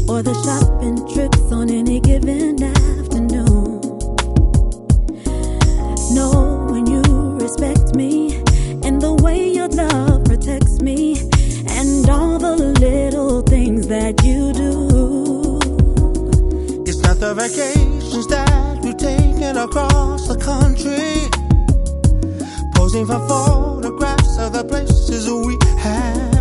or the shopping trips on any given afternoon. Knowing you respect me and the way your love protects me, and all the little things that you do. It's not the vacations that we've taken across the country, posing for photographs of the places we have